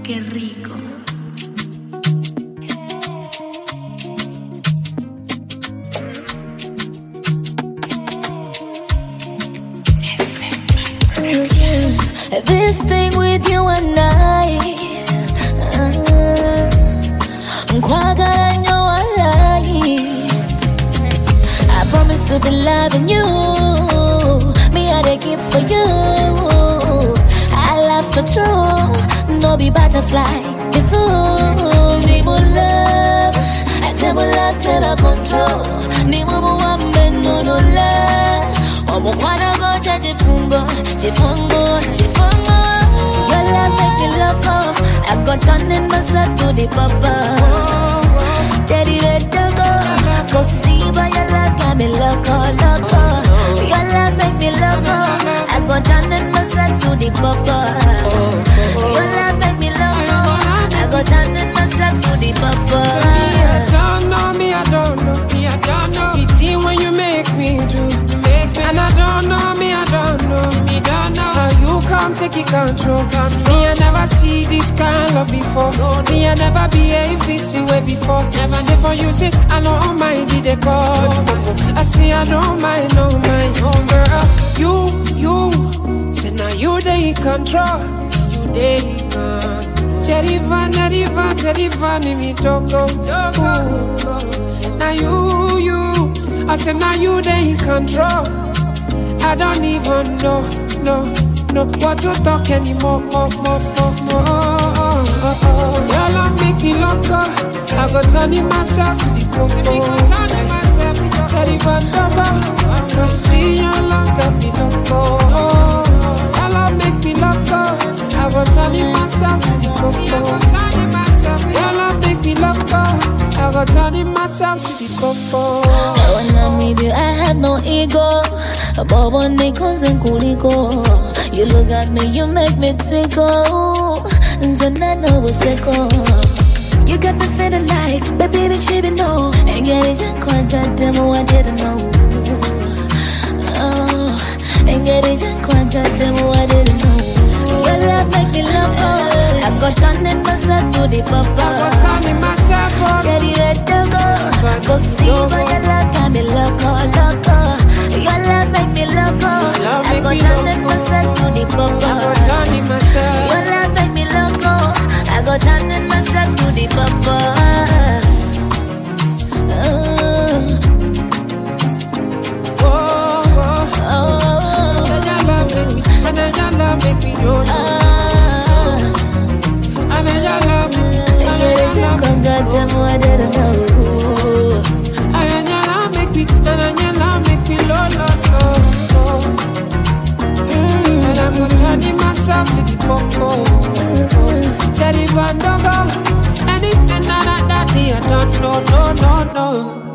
Qué rico. This thing with you and I, I promise to be loving you. Me I dey keep for you. I love so true, no be butterfly. It's all ni mo love, I tell mo love till I control. Ni mo wambe no no love. Omo kwana go chifungo. Your love make me loco. I got done in myself to the papa. Daddy let go. Go see by your love got me loco. Your love make me loco. I got done in myself to the papa. Your love make me loco. I got done in myself to the papa. Me I don't know. It's you when you make me do. And I don't know, how you come take it control. Me I never see this kind of before. Me I never behave this way before. Never say for you say I don't mind it they call. I say I don't mind, no mind. Girl, you say now you they in control. You they in control. Teddy Van, me talk. Now you, I say now you they in control. I don't even know what to talk anymore. Your love make me loco. I go turning myself to the popo. Teddy Bandogo, cause see your love got me loco. Your love make me loco. I go turning myself to the popo. Your love make me loco. I go turning myself to the popo. When I'm with you, I have no ego. But one day comes and kuliko. You look at me, you make me tickle. Zanana was second. You got me feeling like, baby, she be no. Ain't get it, just contact them, I didn't know. Oh, ain't get it, just contact them, I didn't know. Your love make me loco. I got done in myself to the papa. I got done in myself. Get it, let go. Go see by your love, got me loco. Your love make me loco. I got done in myself to the papa. I got done in myself. Your love make me loco. I got done in myself to the papa. And then your love make me know. And then your love make me. And then your love make me. And then your love make me. And then your love make me low. And I'm turning myself to the popo. Teddy Bandogo. Anything that I don't know.